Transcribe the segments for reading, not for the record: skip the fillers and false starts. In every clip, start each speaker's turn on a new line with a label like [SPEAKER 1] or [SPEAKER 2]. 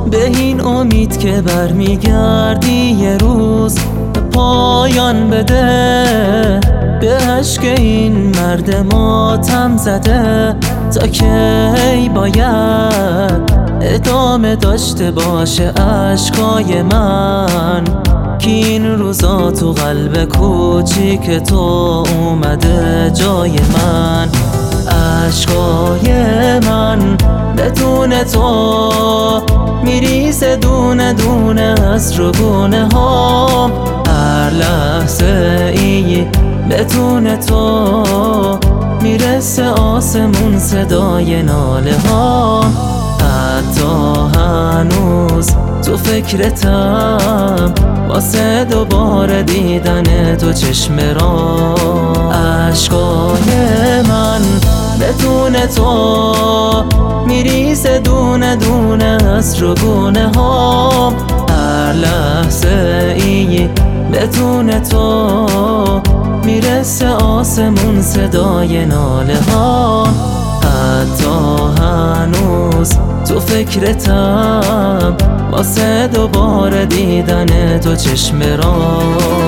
[SPEAKER 1] به این امید که برمیگردی یه روز پایان بده به عشق این مرد ماتم زده. تا کی باید ادامه داشته باشه عشقای من که این روزا تو قلب کوچیک تو اومده جای من. عشقای من بدون تو میریزه دونه دونه از رگونه ها. هر لحظه ای بدون تو میرسه آسمون صدای ناله ها. حتی هنوز تو فکرتم واسه دوباره دیدن تو چشم را. عشقای من بدون تو میریزه دونه دونه از رگونه ها. هر لحظه ای بدون تو میرسه آسمون صدای ناله ها. حتی هنوز تو فکرتم واسه دوباره دیدن تو چشم را.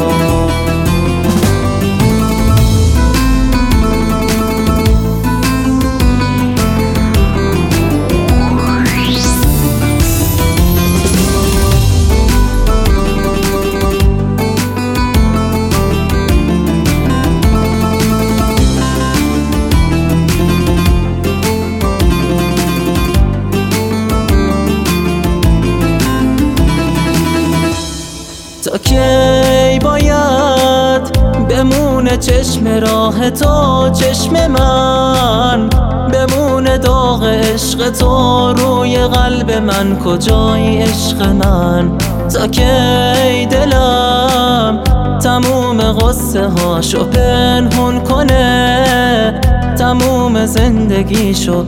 [SPEAKER 1] تا کی باید بمونه چشم راه تو چشم من، بمونه داغ عشق تو روی قلب من کجای عشق من؟ تا کی دلم تموم قصه هاشو پنهون کنه، تموم زندگیشو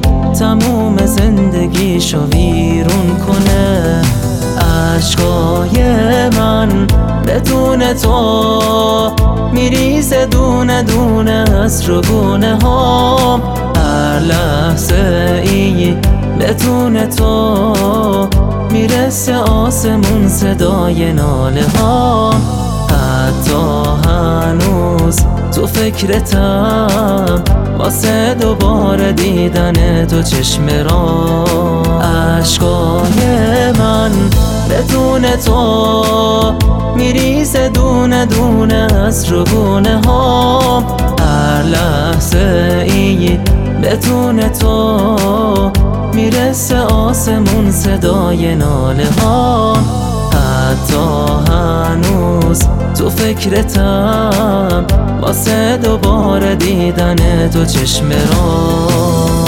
[SPEAKER 1] ویرون کنه؟ عشقای من بدون تو میریزه دونه دونه از رگونه ها. هر لحظه ای بدون تو میرسه آسمون صدای ناله ها. حتی هنوز تو فکرتم واسه دوباره دیدن تو چشم را. عشقای من بدون تو میریزه دونه دونه از رگونه ها. هر لحظه ای بدون تو میرسه آسمون صدای ناله ها. حتی هنوز تو فکرتم واسه دوباره دیدن تو چشم را.